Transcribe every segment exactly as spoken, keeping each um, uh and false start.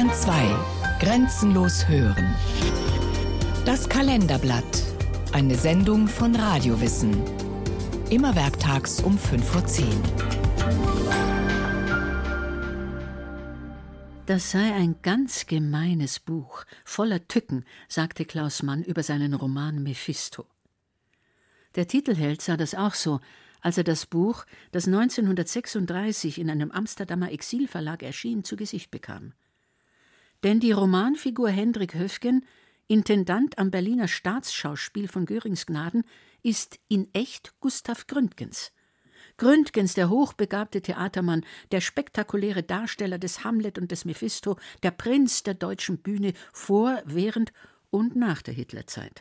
Bayern zwei. Grenzenlos hören. Das Kalenderblatt. Eine Sendung von Radiowissen. Immer werktags um fünf Uhr zehn. Das sei ein ganz gemeines Buch, voller Tücken, sagte Klaus Mann über seinen Roman Mephisto. Der Titelheld sah das auch so, als er das Buch, das neunzehnhundertsechsunddreißig in einem Amsterdamer Exilverlag erschien, zu Gesicht bekam. Denn die Romanfigur Hendrik Höfgen, Intendant am Berliner Staatsschauspiel von Görings Gnaden, ist in echt Gustav Gründgens. Gründgens, der hochbegabte Theatermann, der spektakuläre Darsteller des Hamlet und des Mephisto, der Prinz der deutschen Bühne vor, während und nach der Hitlerzeit.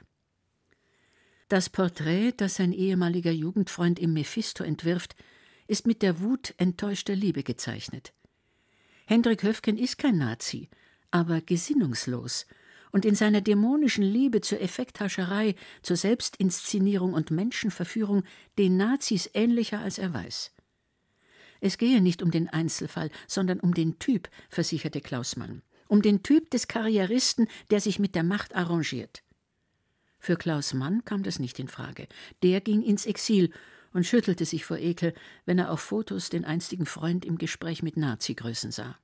Das Porträt, das sein ehemaliger Jugendfreund im Mephisto entwirft, ist mit der Wut enttäuschter Liebe gezeichnet. Hendrik Höfgen ist kein Nazi, aber gesinnungslos und in seiner dämonischen Liebe zur Effekthascherei, zur Selbstinszenierung und Menschenverführung den Nazis ähnlicher, als er weiß. Es gehe nicht um den Einzelfall, sondern um den Typ, versicherte Klaus Mann, um den Typ des Karrieristen, der sich mit der Macht arrangiert. Für Klaus Mann kam das nicht in Frage. Der ging ins Exil und schüttelte sich vor Ekel, wenn er auf Fotos den einstigen Freund im Gespräch mit Nazi-Größen sah.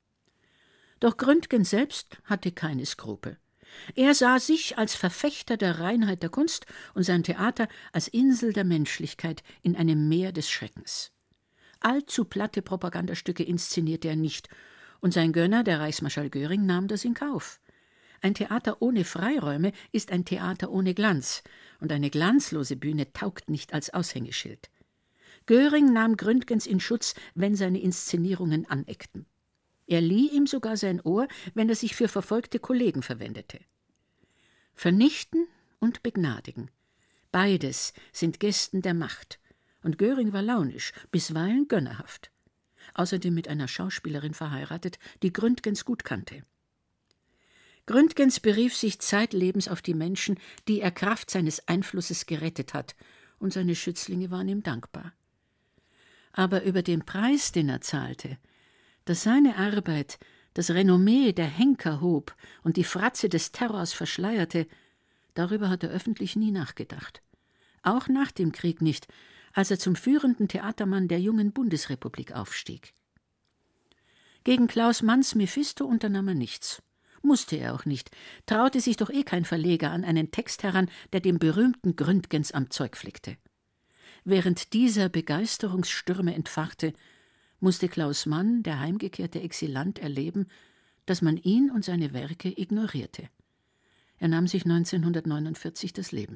Doch Gründgens selbst hatte keine Skrupel. Er sah sich als Verfechter der Reinheit der Kunst und sein Theater als Insel der Menschlichkeit in einem Meer des Schreckens. Allzu platte Propagandastücke inszenierte er nicht, und sein Gönner, der Reichsmarschall Göring, nahm das in Kauf. Ein Theater ohne Freiräume ist ein Theater ohne Glanz, und eine glanzlose Bühne taugt nicht als Aushängeschild. Göring nahm Gründgens in Schutz, wenn seine Inszenierungen aneckten. Er lieh ihm sogar sein Ohr, wenn er sich für verfolgte Kollegen verwendete. Vernichten und begnadigen. Beides sind Gesten der Macht. Und Göring war launisch, bisweilen gönnerhaft. Außerdem mit einer Schauspielerin verheiratet, die Gründgens gut kannte. Gründgens berief sich zeitlebens auf die Menschen, die er Kraft seines Einflusses gerettet hat, und seine Schützlinge waren ihm dankbar. Aber über den Preis, den er zahlte, dass seine Arbeit das Renommee der Henker hob und die Fratze des Terrors verschleierte, darüber hat er öffentlich nie nachgedacht. Auch nach dem Krieg nicht, als er zum führenden Theatermann der jungen Bundesrepublik aufstieg. Gegen Klaus Manns Mephisto unternahm er nichts. Musste er auch nicht, traute sich doch eh kein Verleger an einen Text heran, der dem berühmten Gründgens am Zeug flickte. Während dieser Begeisterungsstürme entfachte, musste Klaus Mann, der heimgekehrte Exilant, erleben, dass man ihn und seine Werke ignorierte. Er nahm sich neunzehnhundertneunundvierzig das Leben.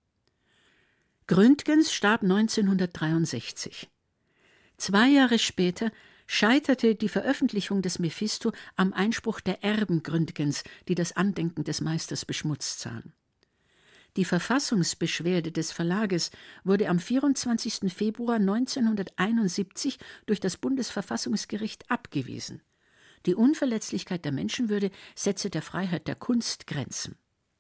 Gründgens starb neunzehnhundertdreiundsechzig. Zwei Jahre später scheiterte die Veröffentlichung des Mephisto am Einspruch der Erben Gründgens, die das Andenken des Meisters beschmutzt sahen. Die Verfassungsbeschwerde des Verlages wurde am vierundzwanzigsten Februar neunzehnhunderteinundsiebzig durch das Bundesverfassungsgericht abgewiesen. Die Unverletzlichkeit der Menschenwürde setze der Freiheit der Kunst Grenzen.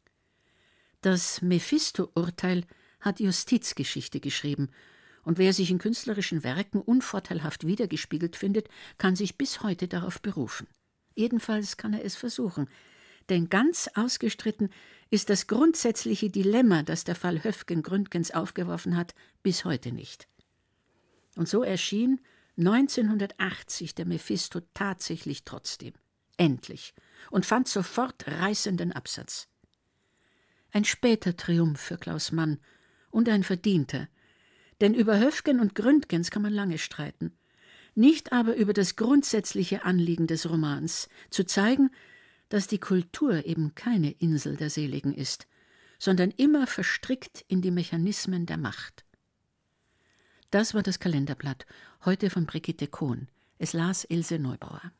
Das Mephisto-Urteil hat Justizgeschichte geschrieben, und wer sich in künstlerischen Werken unvorteilhaft wiedergespiegelt findet, kann sich bis heute darauf berufen. Jedenfalls kann er es versuchen, denn ganz ausgestritten ist das grundsätzliche Dilemma, das der Fall Höfgen-Gründgens aufgeworfen hat, bis heute nicht. Und so erschien neunzehnhundertachtzig der Mephisto tatsächlich trotzdem, endlich, und fand sofort reißenden Absatz. Ein später Triumph für Klaus Mann und ein verdienter, denn über Höfgen und Gründgens kann man lange streiten, nicht aber über das grundsätzliche Anliegen des Romans, zu zeigen, dass die Kultur eben keine Insel der Seligen ist, sondern immer verstrickt in die Mechanismen der Macht. Das war das Kalenderblatt, heute von Brigitte Kohn. Es las Ilse Neubauer.